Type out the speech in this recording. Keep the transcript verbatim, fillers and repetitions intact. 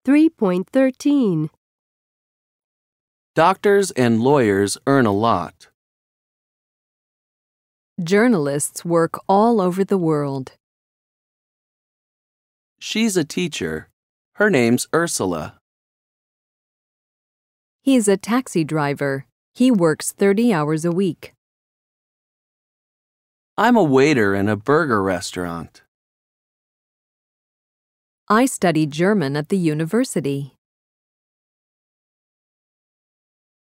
three point thirteen. Doctors and lawyers earn a lot. Journalists work all over the world. She's a teacher. Her name's Ursula. He's a taxi driver. He works thirty hours a week. I'm a waiter in a burger restaurant. I study German at the university.